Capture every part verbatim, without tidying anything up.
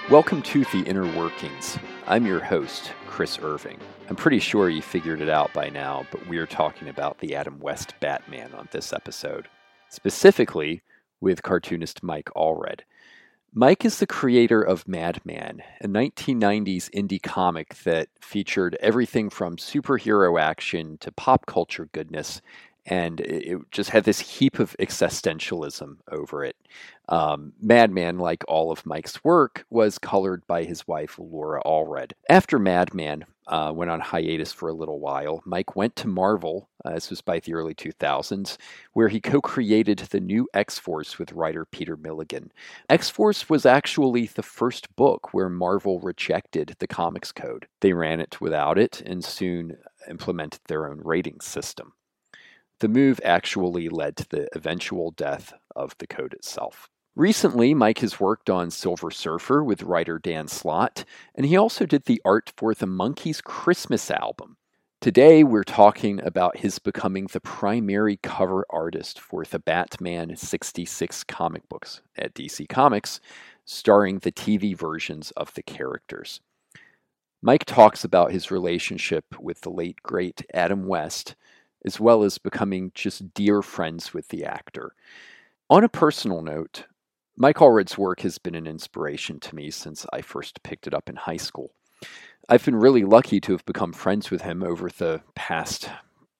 Welcome to The Inner Workings. I'm your host, Chris Irving. I'm pretty sure you figured it out by now, but we're talking about the Adam West Batman on this episode, specifically with cartoonist Mike Allred. Mike is the creator of Madman, a nineteen nineties indie comic that featured everything from superhero action to pop culture goodness, and it just had this heap of existentialism over it. Um, Madman, like all of Mike's work, was colored by his wife, Laura Allred. After Madman uh, went on hiatus for a little while, Mike went to Marvel, uh, this was by the early two thousands, where he co-created the new X-Force with writer Peter Milligan. X-Force was actually the first book where Marvel rejected the comics code. They ran it without it and soon implemented their own rating system. The move actually led to the eventual death of the code itself. Recently, Mike has worked on Silver Surfer with writer Dan Slott, and he also did the art for the Monkees Christmas album. Today, we're talking about his becoming the primary cover artist for the Batman sixty-six comic books at D C Comics, starring the T V versions of the characters. Mike talks about his relationship with the late, great Adam West, as well as becoming just dear friends with the actor. On a personal note, Mike Allred's work has been an inspiration to me since I first picked it up in high school. I've been really lucky to have become friends with him over the past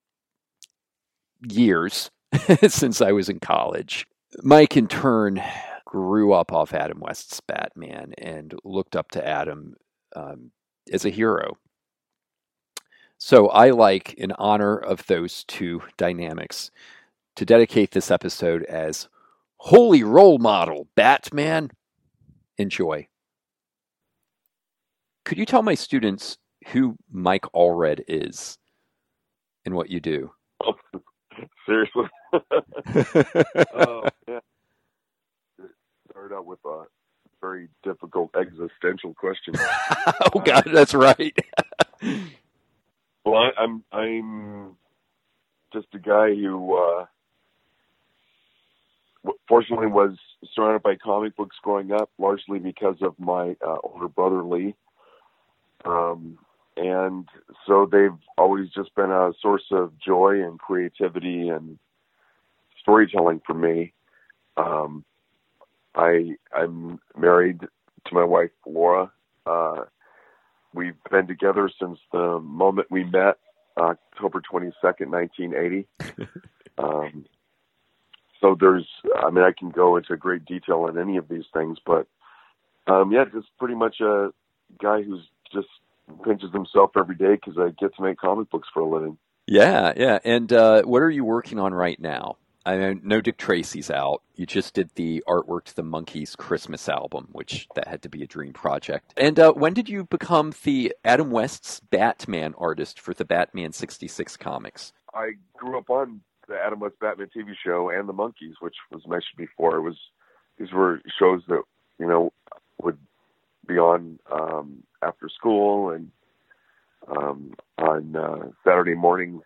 years since I was in college. Mike, in turn, grew up off Adam West's Batman and looked up to Adam um, as a hero. So I like, in honor of those two dynamics, to dedicate this episode as Holy Role Model, Batman. Enjoy. Could you tell my students who Mike Allred is and what you do? Oh, seriously? Oh, yeah. Start out with a very difficult existential question. Oh, God, that's right. Well, I, I'm I'm just a guy who, uh, fortunately, was surrounded by comic books growing up, largely because of my uh, older brother Lee, um, and so they've always just been a source of joy and creativity and storytelling for me. Um, I I'm married to my wife Laura. Uh, We've been together since the moment we met, uh, October twenty-second, nineteen eighty. um, so there's, I mean, I can go into great detail on any of these things, but um, yeah, just pretty much a guy who's just pinches himself every day because I get to make comic books for a living. Yeah, yeah. And uh, what are you working on right now? I know Dick Tracy's out. You just did the artwork to the Monkees Christmas album, which that had to be a dream project. And uh, when did you become the Adam West's Batman artist for the Batman sixty-six comics? I grew up on the Adam West Batman T V show and the Monkees, which was mentioned before. It was these were shows that, you know, would be on um, after school and um, on uh, Saturday mornings,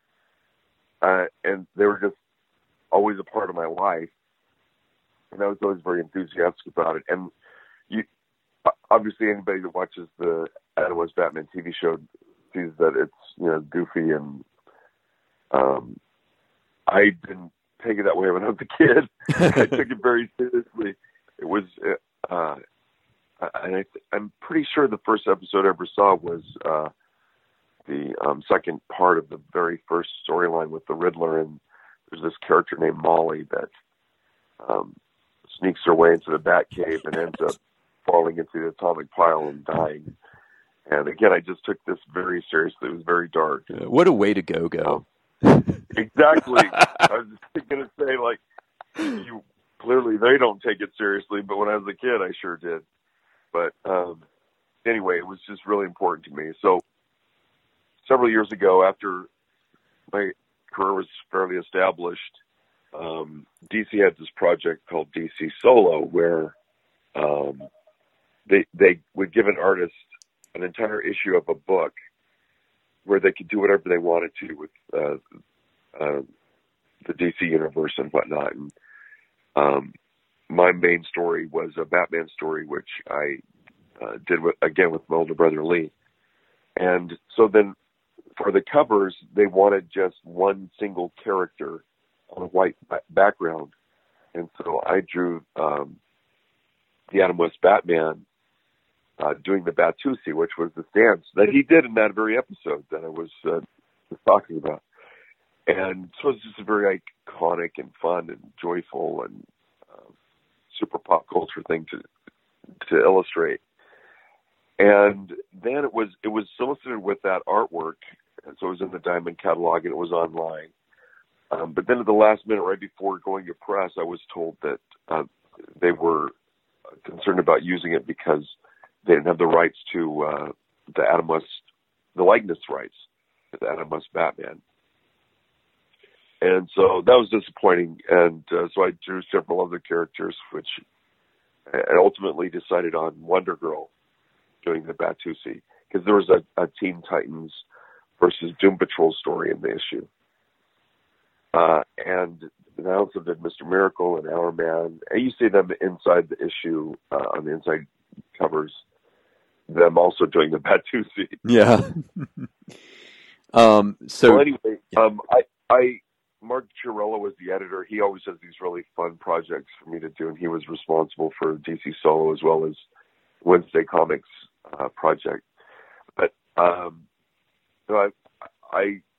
uh, and they were just always a part of my life, and I was always very enthusiastic about it. And you, obviously, anybody that watches the Adam West Batman T V show sees that it's, you know, goofy, and um, I didn't take it that way when I was a kid. I took it very seriously. It was, uh, and I, I'm pretty sure the first episode I ever saw was uh, the um, second part of the very first storyline with the Riddler, and there's this character named Molly that um, sneaks her way into the Batcave and ends up falling into the atomic pile and dying. And again, I just took this very seriously. It was very dark. Uh, what a way to go, go. Um, exactly. I was just going to say, like, you clearly they don't take it seriously, but when I was a kid, I sure did. But um, anyway, it was just really important to me. So several years ago, after my career was fairly established, um, D C had this project called D C Solo, where um, they they would give an artist an entire issue of a book where they could do whatever they wanted to with uh, uh, the D C universe and whatnot. And um, my main story was a Batman story, which I uh, did with, again with my older brother Lee. And so then for the covers, they wanted just one single character on a white background. And so I drew um, the Adam West Batman uh, doing the Batusi, which was the dance that he did in that very episode that I was, uh, was talking about. And so it's just a very iconic and fun and joyful and uh, super pop culture thing to to illustrate. And then it was it was solicited with that artwork, and so it was in the Diamond catalog and it was online. Um, but then at the last minute, right before going to press, I was told that uh, they were concerned about using it because they didn't have the rights to uh, the Adam West, the likeness rights to the Adam West Batman. And so that was disappointing. And uh, so I drew several other characters, which I ultimately decided on Wonder Girl doing the Batusi, because there was a, a Teen Titans versus Doom Patrol story in the issue. Uh, and I also did Mister Miracle and Hour Man. And you see them inside the issue, uh, on the inside covers, them also doing the Batusi. Yeah. um, so well, anyway, yeah. um, I, I, Mark Chiarella was the editor. He always has these really fun projects for me to do, and he was responsible for D C Solo as well as Wednesday Comics uh, project. But um, you know, I, I,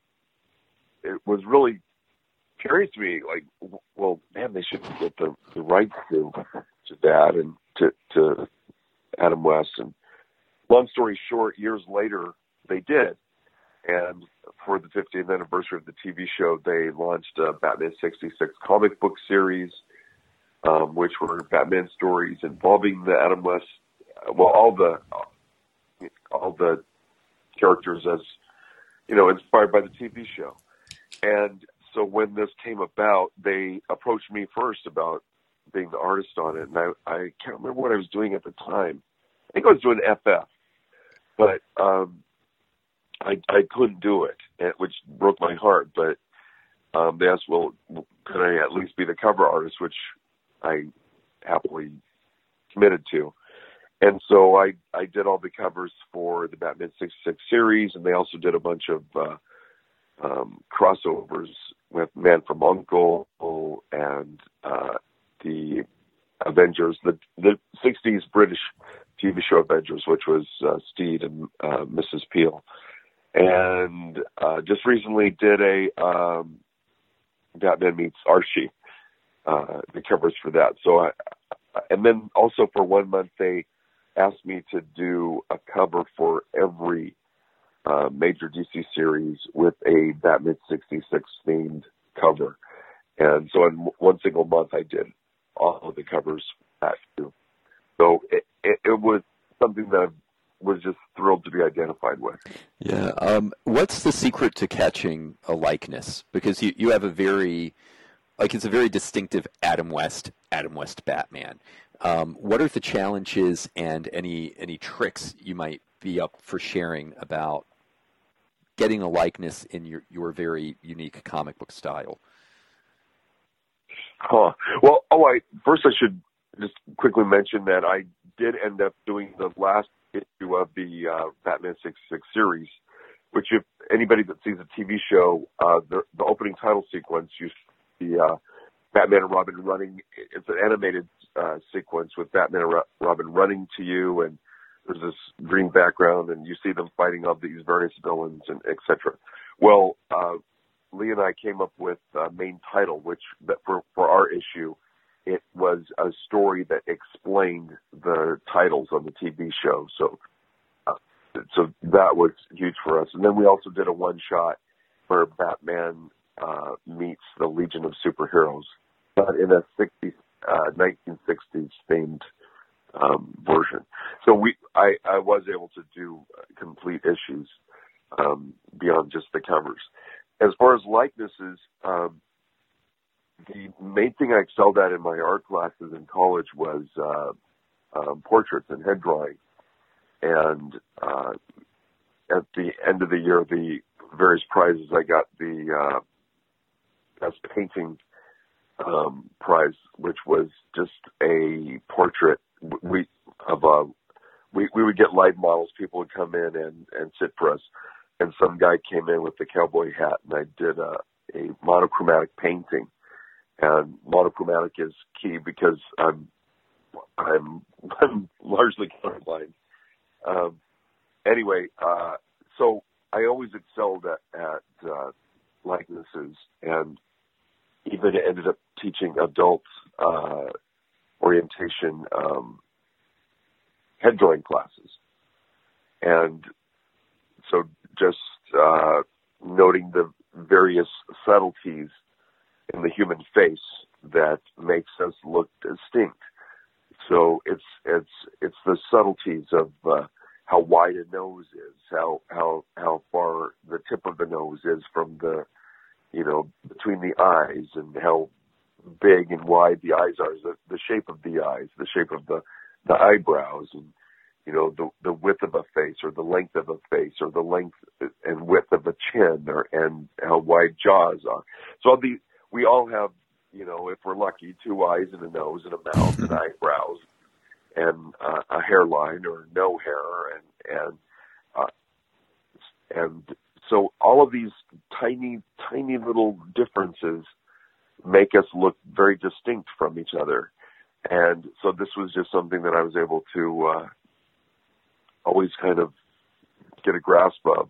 it was really curious to me, like, well, man, they should get the, the rights to to that and to, to Adam West. And long story short, years later, they did. And for the fiftieth anniversary of the T V show, they launched a Batman sixty-six comic book series, um, which were Batman stories involving the Adam West, well, all the all the characters as, you know, inspired by the T V show. And so when this came about, they approached me first about being the artist on it. And I, I can't remember what I was doing at the time. I think I was doing F F. But um, I, I couldn't do it, which broke my heart. But um, they asked, well, could I at least be the cover artist, which I happily committed to. And so I, I did all the covers for the Batman sixty-six series, and they also did a bunch of uh, um, crossovers with Man from U N C L E and uh, the Avengers, the, the sixties British T V show Avengers, which was uh, Steed and uh, Missus Peel. And uh, just recently did a um, Batman meets Archie, uh, the covers for that. So, I, and then also for one month they asked me to do a cover for every uh, major D C series with a Batman sixty-six themed cover. And so in one single month I did all of the covers for that too. So it, it, it was something that I was just thrilled to be identified with. Yeah. Um, what's the secret to catching a likeness? Because you, you have a very, like, it's a very distinctive Adam West, Adam West Batman. Um, what are the challenges and any any tricks you might be up for sharing about getting a likeness in your, your very unique comic book style? Huh. Well, oh, I first I should just quickly mention that I did end up doing the last issue of the uh, Batman sixty-six series, which if anybody that sees the T V show, uh, the, the opening title sequence, you see uh, Batman and Robin running. It's an animated uh, sequence with Batman and Robin running to you, and there's this green background, and you see them fighting all these various villains, and et cetera. Well, uh, Lee and I came up with a main title, which that for, for our issue, it was a story that explained the titles on the T V show. So, uh, so that was huge for us. And then we also did a one-shot where Batman uh, meets the Legion of Superheroes, but in a sixties, uh, nineteen sixties themed um, version. So we, I, I was able to do complete issues um, beyond just the covers. As far as likenesses, um, the main thing I excelled at in my art classes in college was uh, um, portraits and head drawing. And uh, at the end of the year, the various prizes, I got the uh, best painting um, prize, which was just a portrait we, of a we, we would get live models. People would come in and, and sit for us. And some guy came in with the cowboy hat, and I did a, a monochromatic painting. And monochromatic is key because I'm I'm, I'm largely colorblind. Um, anyway, uh, so I always excelled at, at uh, likenesses, and even ended up teaching adult uh, orientation um, head drawing classes. And so just uh, noting the various subtleties in the human face that makes us look distinct. So it's it's it's the subtleties of uh, how wide a nose is, how how how far the tip of the nose is from the, you know, between the eyes, and how big and wide the eyes are, the, the shape of the eyes, the shape of the, the eyebrows, and, you know, the the width of a face, or the length of a face, or the length and width of a chin, or and how wide jaws are. So all the we all have, you know, if we're lucky, two eyes and a nose and a mouth and eyebrows, and uh, a hairline or no hair, and and uh, and so all of these tiny, tiny little differences make us look very distinct from each other. And so this was just something that I was able to uh, always kind of get a grasp of.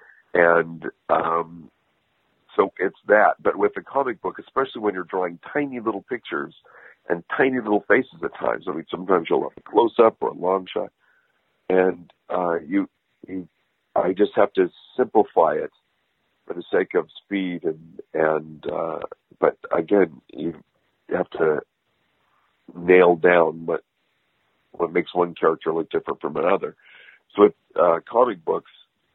And um, so it's that. But with a comic book, especially when you're drawing tiny little pictures and tiny little faces at times, I mean, sometimes you'll have a close-up or a long shot, and uh, you, you, I just have to simplify it for the sake of speed, and, and uh, but again, you have to nail down what what makes one character look different from another. So with uh, comic books,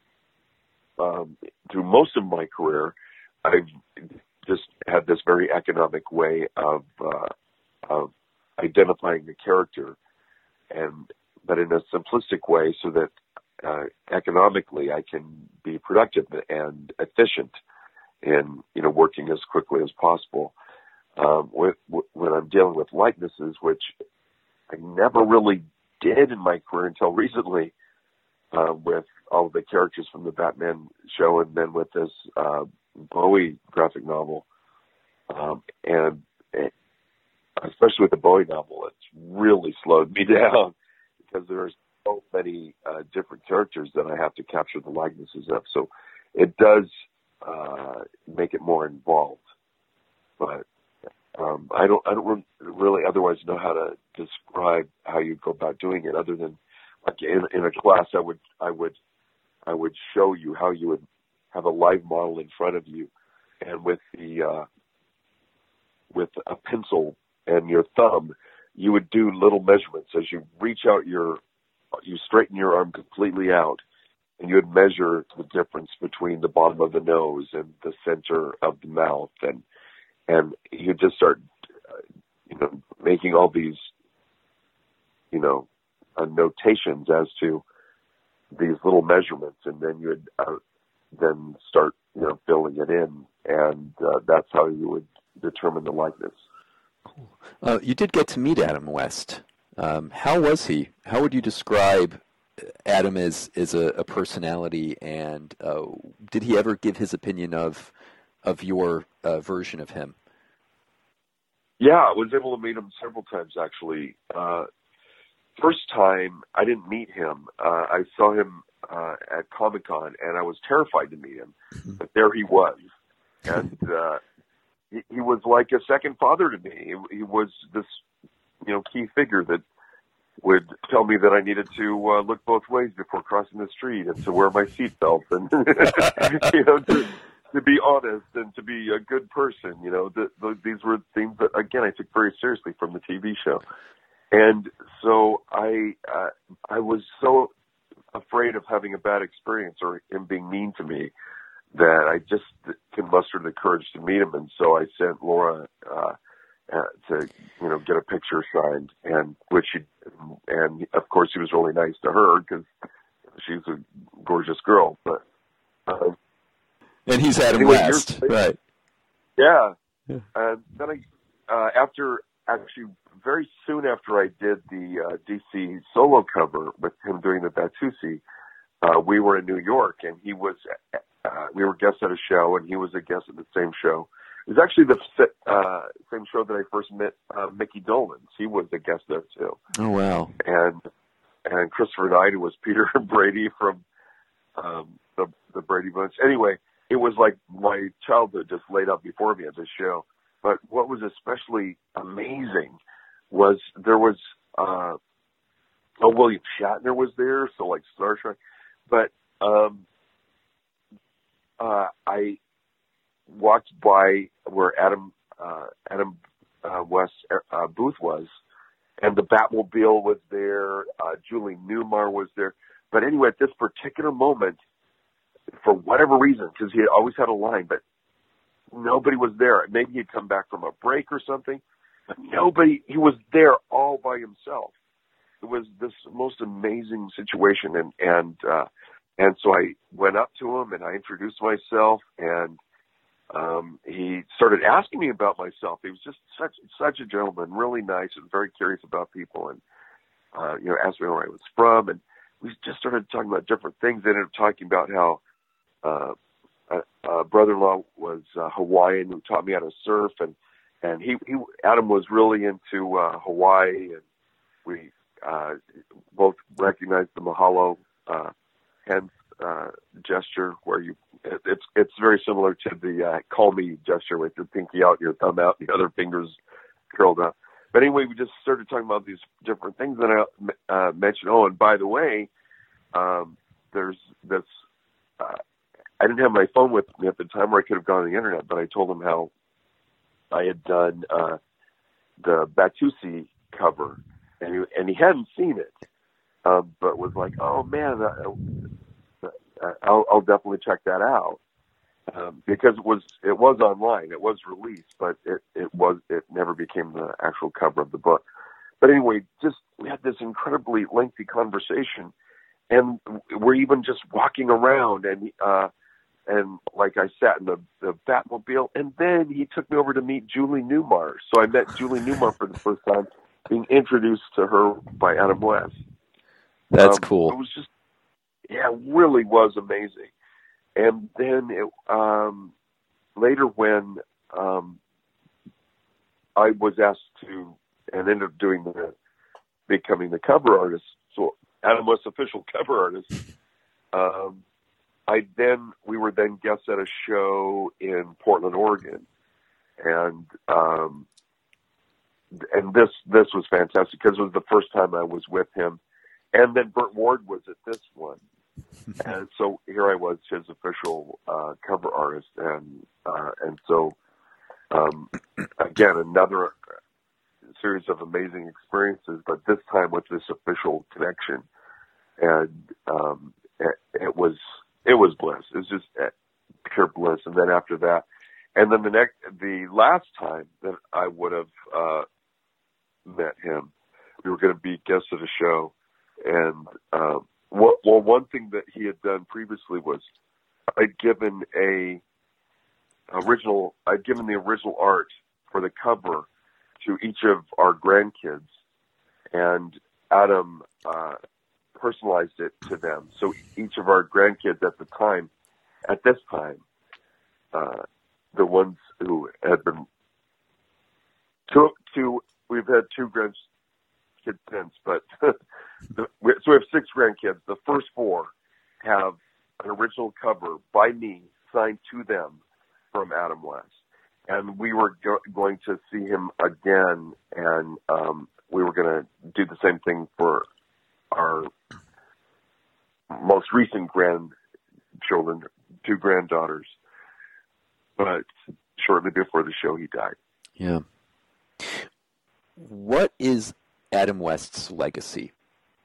um, through most of my career, I've just had this very economic way of uh, of identifying the character, and but in a simplistic way, so that uh, economically I can be productive and efficient in, you know, working as quickly as possible. Um, with, with, when I'm dealing with likenesses, which I never really did in my career until recently, uh, with all of the characters from the Batman show, and then with this uh, Bowie graphic novel, um, and it, especially with the Bowie novel, it's really slowed me down because there's so many uh, different characters that I have to capture the likenesses of. So it does uh, make it more involved, but um, I don't I don't really otherwise know how to describe how you go about doing it, other than like in, in a class I would I would I would show you how you would have a live model in front of you, and with the uh, with a pencil and your thumb, you would do little measurements as you reach out your you straighten your arm completely out, and you would measure the difference between the bottom of the nose and the center of the mouth, and and you just start, uh, you know, making all these, you know, uh, notations as to these little measurements, and then you would uh, then start, you know, filling it in, and uh, that's how you would determine the likeness. Cool. Uh, you did get to meet Adam West. Um, how was he? How would you describe Adam as, as a, a personality, and uh, did he ever give his opinion of of your uh, version of him? Yeah, I was able to meet him several times, actually. Uh, first time, I didn't meet him. Uh, I saw him uh, at Comic-Con, and I was terrified to meet him. Mm-hmm. But there he was. And uh, he, he was like a second father to me. He, he was this, you know, key figure that would tell me that I needed to uh, look both ways before crossing the street, and to wear my seatbelt, and you know, to, to be honest and to be a good person. You know, the, the, these were things that, again, I took very seriously from the T V show, and so I uh, I was so afraid of having a bad experience or him being mean to me that I just couldn't muster the courage to meet him, and so I sent Laura Uh, Uh, to, you know, get a picture signed, and which she, and of course he was really nice to her because she's a gorgeous girl. But uh, and he's Adam anyway, West, right? Yeah. yeah. And then I, uh, after actually very soon after I did the uh, D C solo cover with him doing the Batusi, uh, we were in New York, and he was. Uh, we were guests at a show, and he was a guest at the same show. It was actually the uh, same show that I first met uh, Mickey Dolenz. He was a guest there too. Oh wow! And and Christopher Knight, who was Peter Brady from um, the the Brady Bunch. Anyway, it was like my childhood just laid out before me at this show. But what was especially amazing was there was uh, oh William Shatner was there, so like Star Trek. But um, uh, I walked by where Adam uh, Adam uh, West's uh, booth was, and the Batmobile was there. Uh, Julie Newmar was there. But anyway, at this particular moment, for whatever reason, because he had always had a line, but nobody was there. Maybe he'd come back from a break or something, but nobody. He was there all by himself. It was this most amazing situation, and and uh, and so I went up to him and I introduced myself, and um, he started asking me about myself. He was just such such a gentleman, really nice, and very curious about people, and uh, you know, asked me where I was from, and we just started talking about different things. They ended up talking about how uh, a, a brother-in-law was uh, Hawaiian who taught me how to surf, and and he, he Adam was really into uh, Hawaii, and we uh, both recognized the mahalo uh, hand uh, gesture, where you it, it's it's very similar to the uh, call me gesture with your pinky out, your thumb out, the other fingers curled up. But anyway, we just started talking about these different things that I uh, mentioned. Oh, and by the way, um, there's this. Uh, I didn't have my phone with me at the time, where I could have gone on the internet. But I told him how I had done uh, the Batusi cover, and he, and he hadn't seen it, um, but was like, "Oh man, uh, uh, I'll, I'll definitely check that out." Um, because it was it was online, it was released, but it, it was it never became the actual cover of the book. But anyway, just we had this incredibly lengthy conversation, and we're even just walking around, and uh, and like I sat in the, the Batmobile, and then he took me over to meet Julie Newmar. So I met Julie Newmar for the first time, being introduced to her by Adam West. That's um, cool. It was just, yeah, it really was amazing. And then it, um, later when um, I was asked to, and ended up doing the, becoming the cover artist, so Adam West's official cover artist, um, I then, we were then guests at a show in Portland, Oregon. And, um, and this, this was fantastic because it was the first time I was with him. And then Burt Ward was at this one. And so here I was, his official uh, cover artist, and uh, and so um, again another series of amazing experiences, but this time with this official connection, and um, it, it was it was bliss. It was just pure bliss. And then after that, and then the next, the last time that I would have uh, met him, we were going to be guests at a show, and. Um, Well, well, one thing that he had done previously was I'd given a original, I'd given the original art for the cover to each of our grandkids, and Adam uh, personalized it to them. So each of our grandkids at the time, at this time, uh, the ones who had been two, two we've had two grandkids since, but. So we have six grandkids. The first four have an original cover by me signed to them from Adam West. And we were go- going to see him again, and um, we were going to do the same thing for our most recent grandchildren, two granddaughters. But shortly before the show, he died. Yeah. What is Adam West's legacy?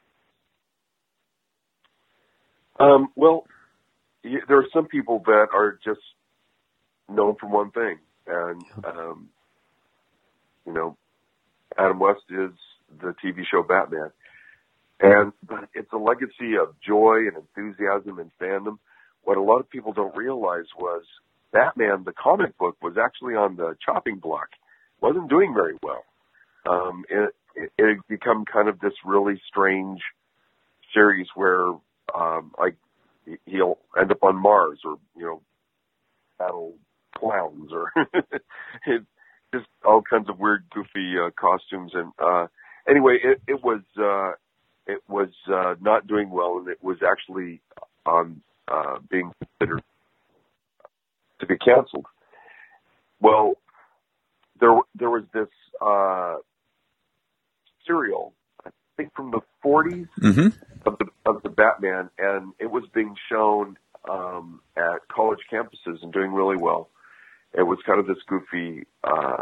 Um, well, y- there are some people that are just known for one thing, and um, you know, Adam West is the T V show Batman, and but it's a legacy of joy and enthusiasm and fandom. What a lot of people don't realize was Batman, the comic book, was actually on the chopping block, wasn't doing very well. um, it, it, it had become kind of this really strange series where, um, like, he'll end up on Mars, or, you know, battle clowns, or it, just all kinds of weird, goofy uh, costumes. And uh, anyway, it, it was uh, it was uh, not doing well, and it was actually on uh, being considered to be canceled. Well, there there was this uh, serial, I think from the forties, mm-hmm. of the of the Batman, and it was being shown um, at college campuses and doing really well. It was kind of this goofy, uh,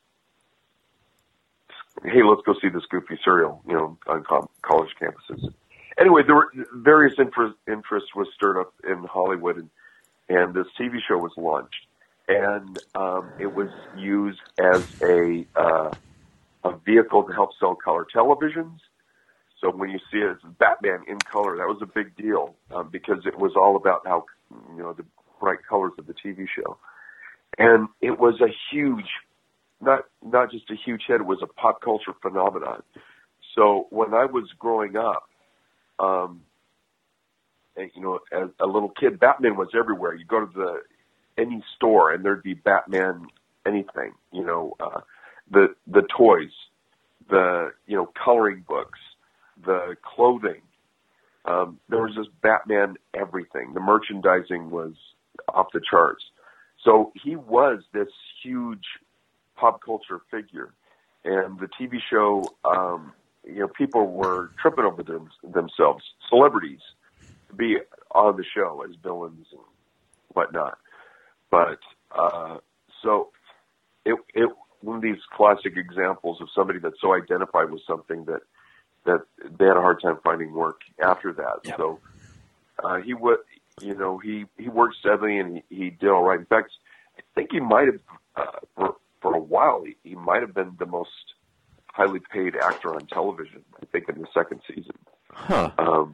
hey, let's go see this goofy serial, you know, on com- college campuses. Anyway, there were various interest, interest was stirred up in Hollywood, and, and this T V show was launched. And um, it was used as a uh, a vehicle to help sell color televisions. So when you see it as Batman in color, that was a big deal um, because it was all about how, you know, the bright colors of the T V show. And it was a huge, not not just a huge hit, it was a pop culture phenomenon. So when I was growing up, um, and, you know, as a little kid, Batman was everywhere. You go to the any store and there'd be Batman anything, you know, uh, the the toys, the, you know, coloring books, the clothing. Um, there was just Batman everything. The merchandising was off the charts. So he was this huge pop culture figure. And the T V show, um, you know, people were tripping over them, themselves, celebrities, to be on the show as villains and whatnot. But uh, so it, it one of these classic examples of somebody that so identified with something that that they had a hard time finding work after that. Yeah. So uh, he would, you know, he, he worked steadily and he, he did all right. In fact, I think he might have, uh, for, for a while, he, he might have been the most highly paid actor on television, I think, in the second season. Huh. Um,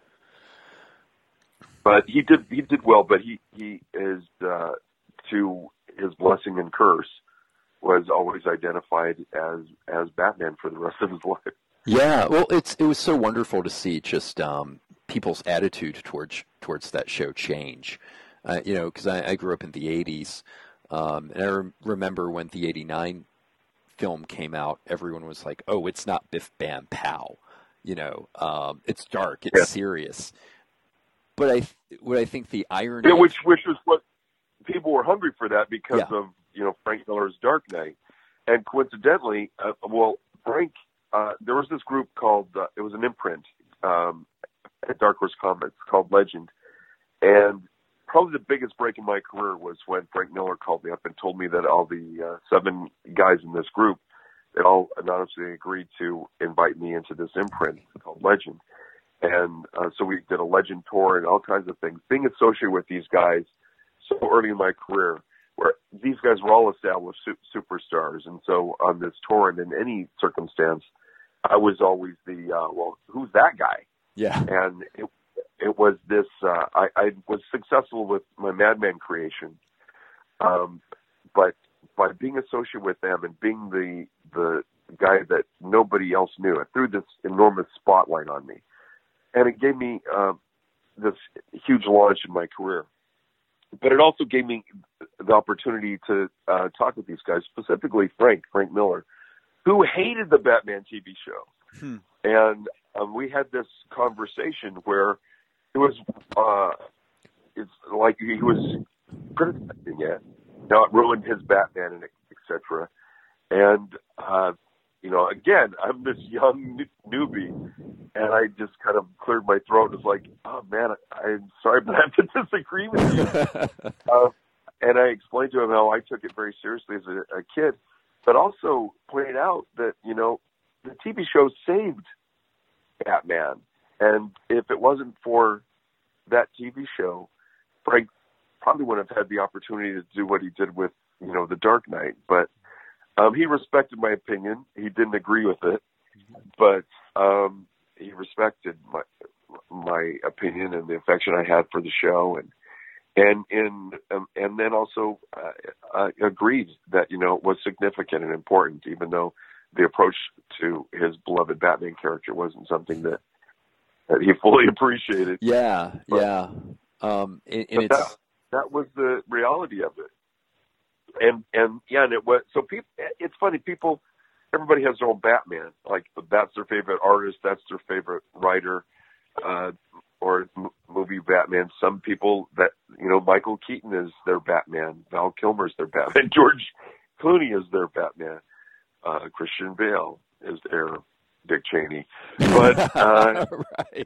but he did, he did well, but he, he is, uh, to his blessing and curse, was always identified as, as Batman for the rest of his life. Yeah, well, it's it was so wonderful to see just um, people's attitude towards towards that show change. Uh, you know, because I, I grew up in the eighties, um, and I rem- remember when the eighty-nine film came out, everyone was like, "Oh, it's not Biff Bam Pow," you know, um, it's dark, it's Yeah. serious. But I, what I think the irony, Yeah, which which is what people were hungry for, that because Yeah. of, you know, Frank Miller's Dark Knight, and coincidentally, uh, well, Frank. Uh, there was this group called, uh, it was an imprint um, at Dark Horse Comics called Legend. And probably the biggest break in my career was when Frank Miller called me up and told me that all the uh, seven guys in this group, they all anonymously agreed to invite me into this imprint called Legend. And uh, so we did a Legend tour and all kinds of things. Being associated with these guys so early in my career, where these guys were all established su- superstars. And so on this tour and in any circumstance, I was always the, uh, well, who's that guy? yeah, And it, it was this, uh, I, I was successful with my Madman creation. Um, but by being associated with them and being the, the guy that nobody else knew, it threw this enormous spotlight on me. And it gave me, uh, this huge launch in my career. But it also gave me the opportunity to, uh, talk with these guys, specifically Frank, Frank Miller, who hated the Batman T V show. Hmm. And um, we had this conversation where it was, uh, it's like he was criticizing it. Now it ruined his Batman, and et cetera. And, uh, you know, again, I'm this young newbie, and I just kind of cleared my throat and was like, oh, man, I'm sorry, but I have to disagree with you. uh, and I explained to him how I took it very seriously as a, a kid, but also pointed out that, you know, the T V show saved Batman. And if it wasn't for that T V show, Frank probably wouldn't have had the opportunity to do what he did with, you know, The Dark Knight. But um, he respected my opinion. He didn't agree with it, but um, he respected my my opinion and the affection I had for the show. And And in um, and then also uh, uh, agreed that, you know, it was significant and important, even though the approach to his beloved Batman character wasn't something that, that he fully appreciated. Yeah, but, yeah. Um, and, and but it's that, that was the reality of it. And, and yeah, and it was, so people, it's funny, people, everybody has their own Batman. Like, that's their favorite artist, that's their favorite writer, uh, or m- movie Batman. Some people that, you know, Michael Keaton is their Batman, Val Kilmer's their Batman, George Clooney is their Batman, uh, Christian Bale is their Dick Cheney. But uh, right.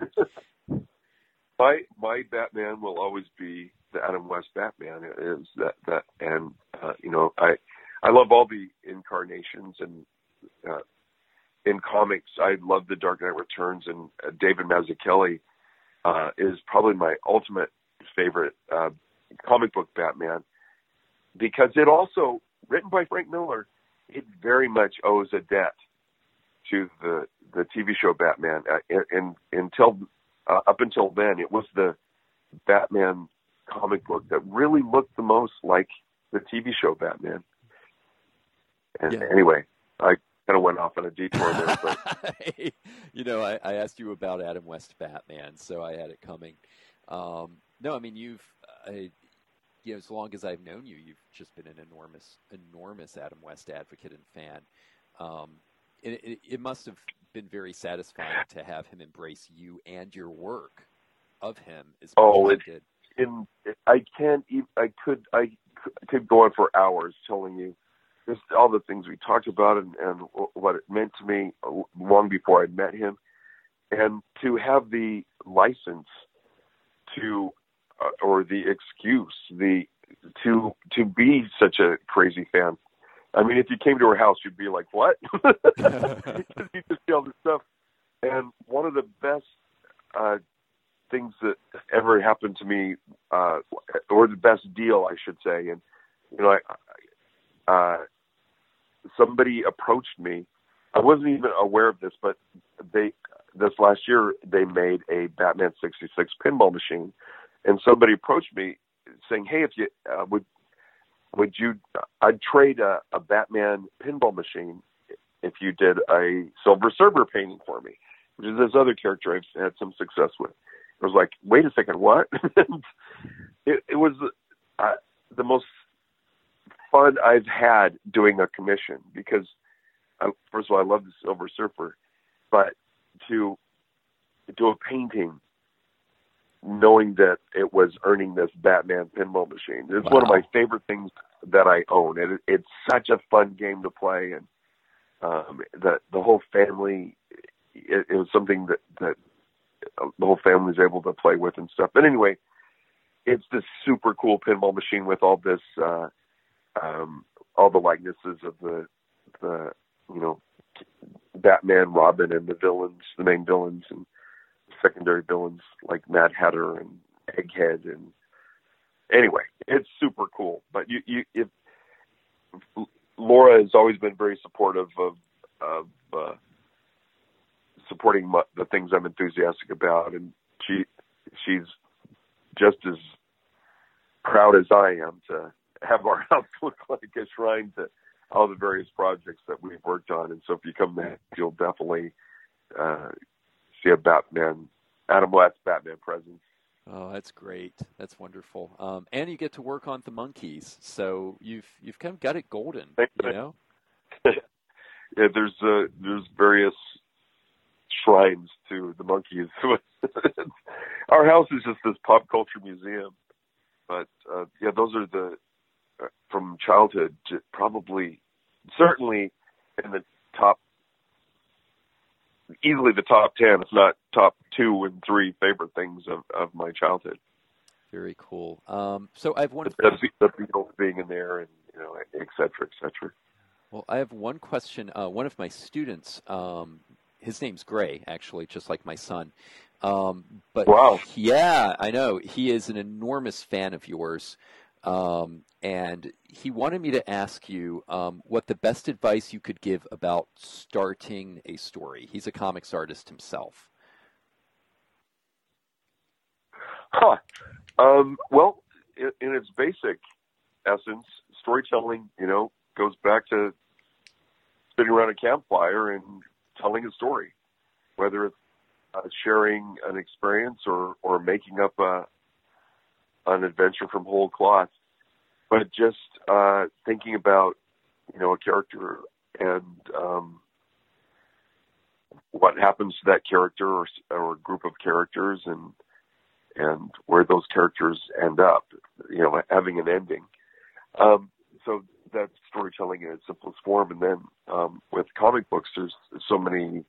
my my Batman will always be the Adam West Batman. It is that that, and uh, you know, I I love all the incarnations, and uh, in comics, I love the Dark Knight Returns, and uh, David Mazzucchelli uh, is probably my ultimate favorite uh, comic book Batman, because it also, written by Frank Miller, it very much owes a debt to the the T V show Batman. Uh, and, and until uh, up until then, it was the Batman comic book that really looked the most like the T V show Batman. And Yeah. anyway, I kind of went off on a detour there, but you know, I, I asked you about Adam West Batman, so I had it coming. Um, no, I mean, you've, I, you know, as long as I've known you, you've just been an enormous, enormous Adam West advocate and fan. Um, it, it, it must have been very satisfying to have him embrace you and your work of him as much oh, as it, he did. In, I can't even, I could, I could go on for hours telling you just all the things we talked about and, and what it meant to me long before I'd met him. And to have the license to, uh, or the excuse, the, to, to be such a crazy fan. I mean, if you came to her house, you'd be like, what? Because you just see all this stuff. And one of the best, uh, things that ever happened to me, uh, or the best deal, I should say. And, you know, I, uh, somebody approached me. I wasn't even aware of this, but they, this last year, they made a Batman sixty-six pinball machine. And somebody approached me saying, hey, if you, uh, would, would you, I'd trade a, a Batman pinball machine if you did a Silver Surfer painting for me, which is this other character I've had some success with. I was like, wait a second, what? it, it was uh, the most fun I've had doing a commission, because, I, first of all, I love the Silver Surfer, but to do a painting knowing that it was earning this Batman pinball machine. It's Wow. one of my favorite things that I own. And it, it's such a fun game to play. And um, the, the whole family, it, it was something that, that the whole family was able to play with and stuff. But anyway, it's this super cool pinball machine with all this, uh, um, all the likenesses of the, the, you know, Batman, Robin, and the villains, the main villains, and secondary villains like Mad Hatter and Egghead. And anyway, it's super cool. But you, you, if Laura has always been very supportive of, of, uh, supporting my, the things I'm enthusiastic about, and she she's just as proud as I am to have our house look like a shrine to all the various projects that we've worked on. And so if you come back, you'll definitely uh, see a Batman, Adam West Batman presence. Oh, that's great. That's wonderful. Um, and you get to work on the monkeys, so you've you've kind of got it golden, you know. Yeah, there's uh, there's various shrines to the monkeys. Our house is just this pop culture museum. But uh, yeah, those are the uh, from childhood, probably, certainly in the top, easily the top ten, if not top two and three favorite things of, of my childhood. Very cool. Um, so I have one. The, the Beatles being in there, and you know, et cetera, et cetera. Well, I have one question. Uh, one of my students, um, his name's Gray, actually, just like my son. Um, but wow. Yeah, I know. He is an enormous fan of yours. Um, and he wanted me to ask you um, what the best advice you could give about starting a story. He's a comics artist himself. Huh. Um, well, in, in its basic essence, storytelling, you know, goes back to sitting around a campfire and telling a story, whether it's uh, sharing an experience or, or making up a, an adventure from whole cloth, but just uh, thinking about, you know, a character and um, what happens to that character or, or a group of characters, and and where those characters end up, you know, having an ending. Um, so that's storytelling in its simplest form. And then um, with comic books, there's so many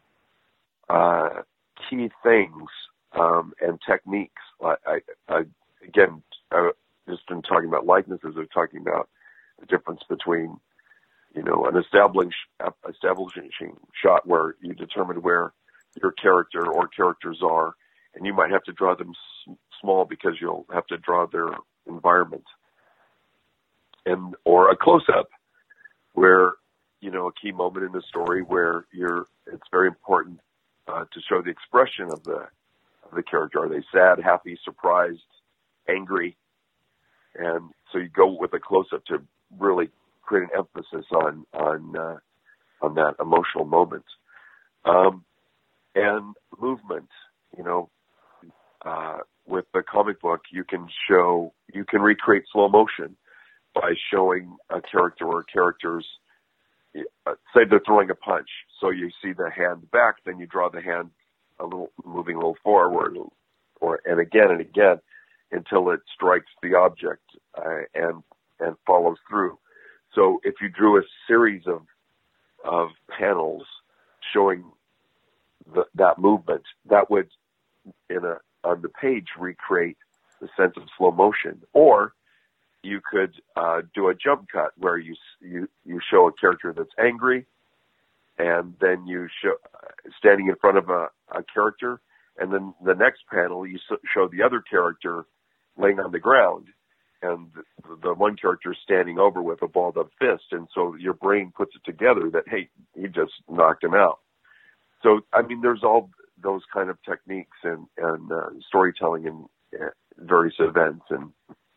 uh, key things um, and techniques. I, I, I again, I've just been talking about likenesses. I'm talking about the difference between, you know, an establishing establishing shot where you determine where your character or characters are, and you might have to draw them s- small because you'll have to draw their environment, and or a close-up where, you know, a key moment in the story where you're. It's very important uh, to show the expression of the of the character. Are they sad, happy, surprised, angry? And so you go with a close-up to really create an emphasis on on uh, on that emotional moment, um, and movement. You know, uh, with the comic book, you can show you can recreate slow motion by showing a character or characters. Uh, say they're throwing a punch, so you see the hand back, then you draw the hand a little, moving a little forward, or and again and again until it strikes the object uh, and and follows through. So if you drew a series of of panels showing the, that movement, that would, in a on the page, recreate the sense of slow motion. Or you could uh, do a jump cut where you you you show a character that's angry, and then you show standing in front of a, a character, and then the next panel you show the other character laying on the ground, and the, the one character is standing over with a balled up fist, and so your brain puts it together that, hey, he just knocked him out. So, I mean, there's all those kind of techniques and, and uh, storytelling in uh, various events, and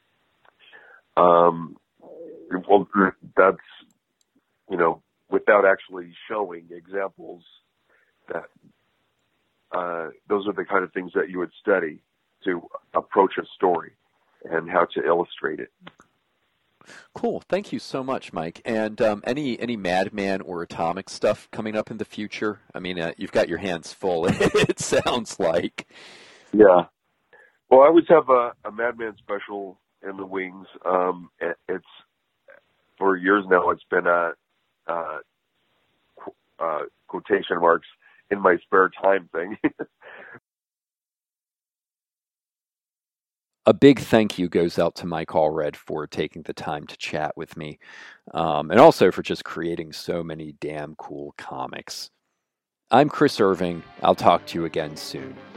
um, well, that's, you know, without actually showing examples, that uh, those are the kind of things that you would study to approach a story and how to illustrate it. Cool. Thank you so much, Mike. And um, any any Madman or Atomic stuff coming up in the future? I mean, uh, you've got your hands full, it sounds like. Yeah. Well, I always have a, a Madman special in the wings. Um, it's, for years now, it's been a, a, a quotation marks in my spare time thing. A big thank you goes out to Mike Allred for taking the time to chat with me, um, and also for just creating so many damn cool comics. I'm Chris Irving. I'll talk to you again soon.